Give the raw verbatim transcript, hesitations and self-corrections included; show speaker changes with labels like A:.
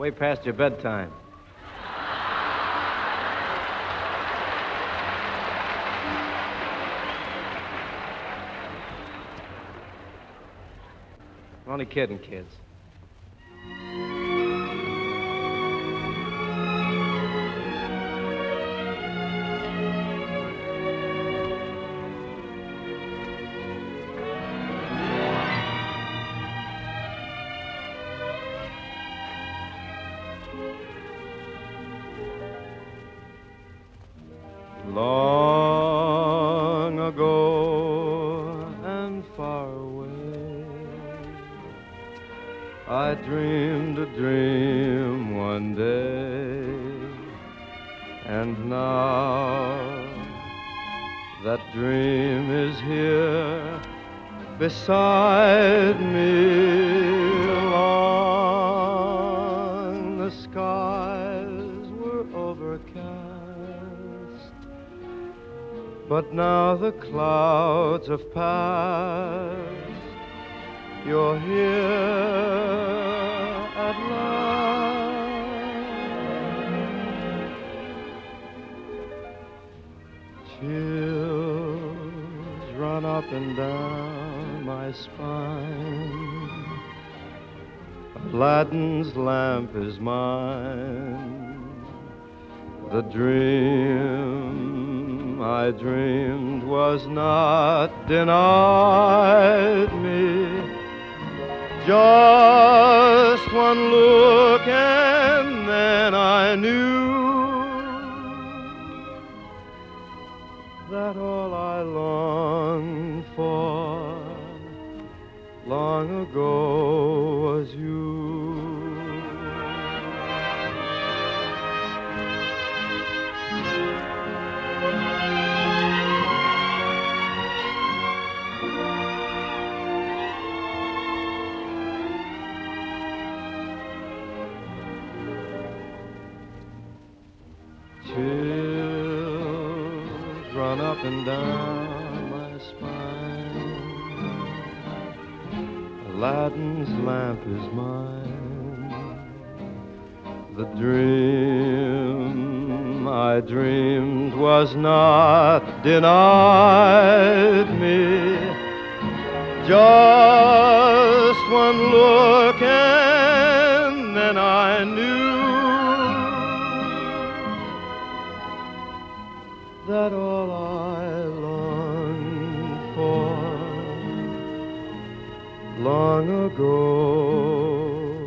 A: Way past your bedtime. I'm only kidding, kids. Long ago and far away, I dreamed a dream one day, and now that dream is here beside me. Long the skies were overcast, but now the clouds have passed. You're here at last. Chills run up and down my spine. Aladdin's lamp is mine. The dream I dreamed was not denied me. Just one look and then I knew that all I longed for long ago was you. Chills run up and down my spine. Aladdin's lamp is mine. The dream I dreamed was not denied me. Just one look and then I knew that all I longed for long ago